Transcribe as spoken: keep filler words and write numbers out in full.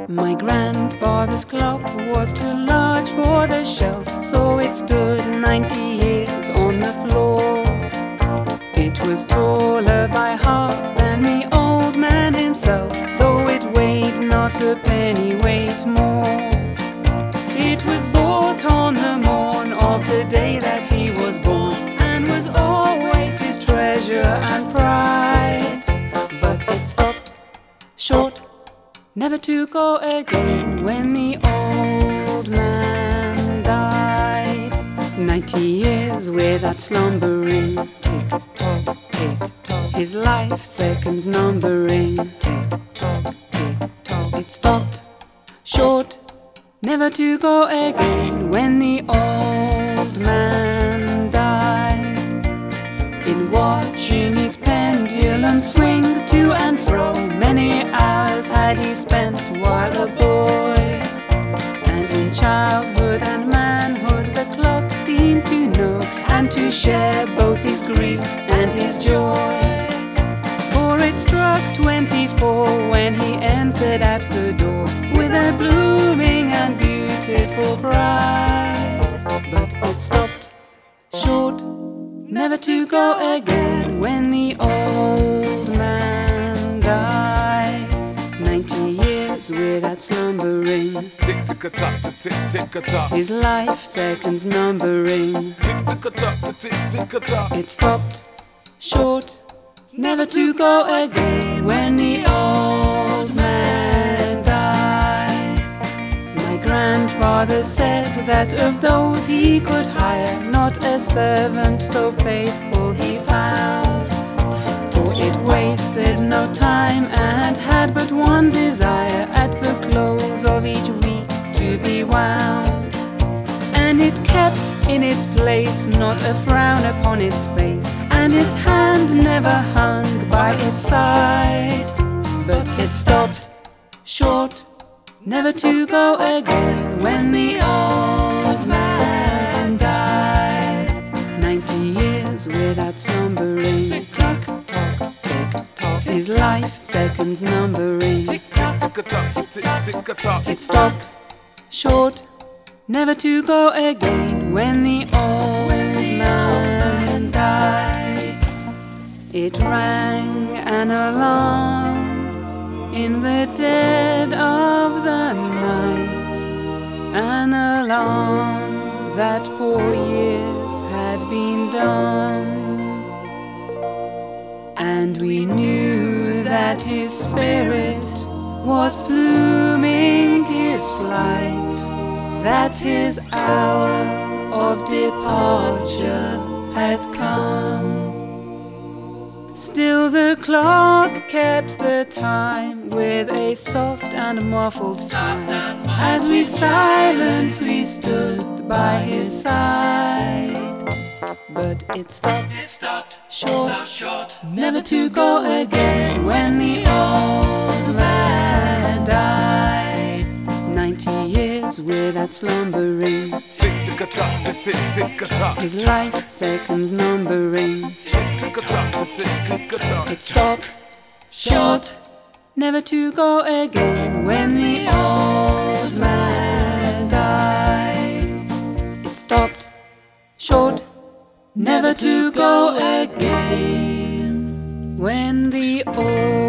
My grandfather's clock was too large for the shelf, so it stood ninety years on the floor. It was taller by half than the old man himself, though it weighed not a pennyweight more. It was bought on the morn of the day that he was born, and was always his treasure and pride. But it stopped short, never to go again, when the old man died. Ninety years without slumbering, tick-tock, tick-tock, his life seconds numbering, tick-tock, tick-tock. It stopped short, never to go again, when the old man died. In watching its pendulum swing to and fro, many hours had he spent while a boy. And in childhood and manhood the clock seemed to know, and to share both his grief and his joy. For it struck twenty-four when he entered at the door, with a blooming and beautiful bride. But it stopped short, never to go again, when the old man died. Ninety years without slumbering, tick-tick-a-tock, tick-tick-a-tock, his life seconds numbering, tick-tick-a-tock, tick-tick-a-tock. it stopped short, never to go again, when the old man died. My grandfather said that of those he could hire, not a servant so faithful he found. For it wasted no time and had but one desire, at the close of each week to be wound. And it kept in its place, not a frown upon its face, and its hand never hung by its side. But it stopped short, never to go again, when the old man died. Ninety years without slumbering, tick-tock, tick-tock, his life seconds numbering, Tick-tock, tick-tick-a-tock. it stopped short, never to go again, when the old man died. It rang an alarm in the dead of the night, an alarm that for years had been dumb. And we knew that his spirit was pluming his flight, that his hour of departure had come. Still the clock kept the time with a soft and muffled sigh, as we silently stood by his side. But it stopped, It stopped short, so short, never to go again, when the old man died. Ninety years without slumbering, Tick-tick-a-tock, tick-tick-a-tock, his life seconds numbering, tick-tick-a-tock, tick-tick-a-tock. it stopped short, never to go again, when the old man died. It stopped short, never to go again, when the old